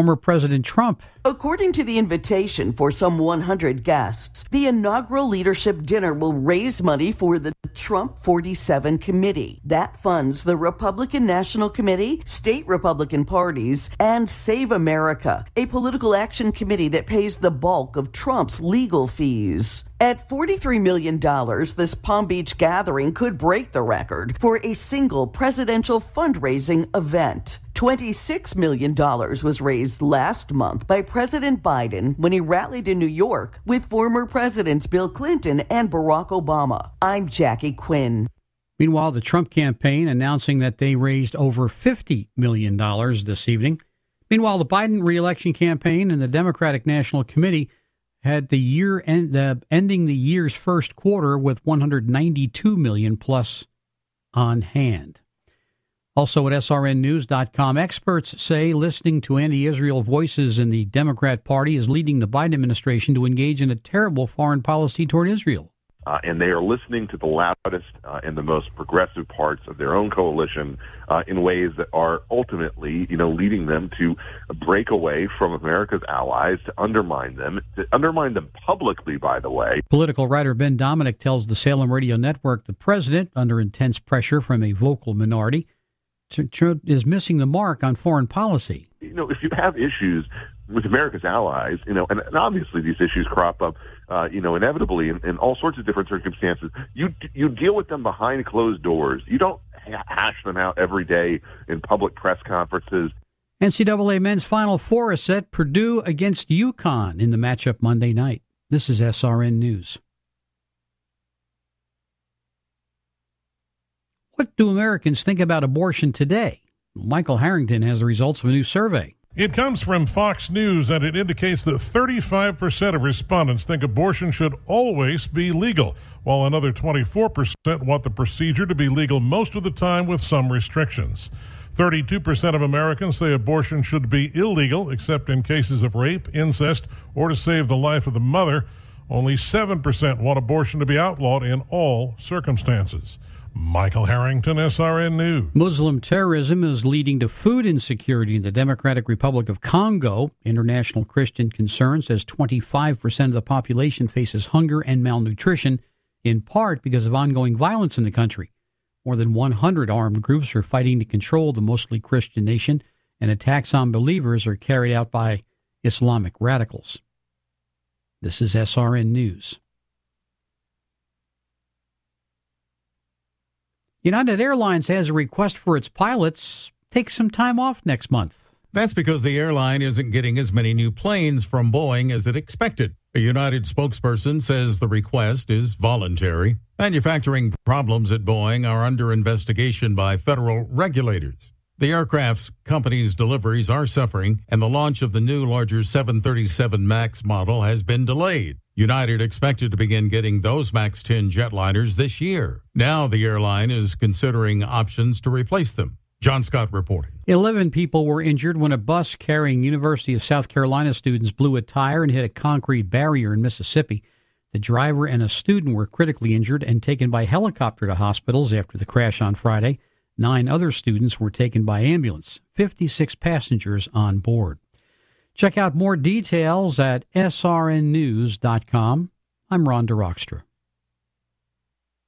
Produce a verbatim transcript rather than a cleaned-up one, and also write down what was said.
former President Trump. According to the invitation for some one hundred guests, the inaugural leadership dinner will raise money for the Trump forty-seven Committee. That funds the Republican National Committee, state Republican parties, and Save America, a political action committee that pays the bulk of Trump's legal fees. At forty-three million dollars, this Palm Beach gathering could break the record for a single presidential fundraising event. twenty-six million dollars was raised last month by President Biden when he rallied in New York with former Presidents Bill Clinton and Barack Obama. I'm Jackie Quinn. Meanwhile, the Trump campaign announcing that they raised over fifty million dollars this evening. Meanwhile, the Biden re-election campaign and the Democratic National Committee had the year end, uh, ending the year's first quarter with one hundred ninety-two million dollars plus on hand. Also at S R N news dot com, experts say listening to anti-Israel voices in the Democrat Party is leading the Biden administration to engage in a terrible foreign policy toward Israel. Uh, and they are listening to the loudest uh, and the most progressive parts of their own coalition uh, in ways that are ultimately, you know, leading them to break away from America's allies, to undermine them, to undermine them publicly, by the way. Political writer Ben Dominic tells the Salem Radio Network the president, under intense pressure from a vocal minority, is missing the mark on foreign policy. You know, if you have issues with America's allies, you know, and, and obviously these issues crop up, uh, you know, inevitably in, in all sorts of different circumstances, you you deal with them behind closed doors. You don't hash them out every day in public press conferences. N C double A men's Final Four is set, Purdue against UConn in the matchup Monday night. This is S R N News. What do Americans think about abortion today? Michael Harrington has the results of a new survey. It comes from Fox News, and it indicates that thirty-five percent of respondents think abortion should always be legal, while another twenty-four percent want the procedure to be legal most of the time with some restrictions. thirty-two percent of Americans say abortion should be illegal, except in cases of rape, incest, or to save the life of the mother. Only seven percent want abortion to be outlawed in all circumstances. Michael Harrington, S R N News. Muslim terrorism is leading to food insecurity in the Democratic Republic of Congo. International Christian Concern says twenty-five percent of the population faces hunger and malnutrition, in part because of ongoing violence in the country. More than one hundred armed groups are fighting to control the mostly Christian nation, and attacks on believers are carried out by Islamic radicals. This is S R N News. United Airlines has a request for its pilots take some time off next month. That's because the airline isn't getting as many new planes from Boeing as it expected. A United spokesperson says the request is voluntary. Manufacturing problems at Boeing are under investigation by federal regulators. The aircraft's company's deliveries are suffering, and the launch of the new, larger seven thirty-seven MAX model has been delayed. United expected to begin getting those MAX ten jetliners this year. Now the airline is considering options to replace them. John Scott reporting. Eleven people were injured when a bus carrying University of South Carolina students blew a tire and hit a concrete barrier in Mississippi. The driver and a student were critically injured and taken by helicopter to hospitals after the crash on Friday. Nine other students were taken by ambulance, fifty-six passengers on board. Check out more details at S R N news dot com. I'm Ron DeRockstra.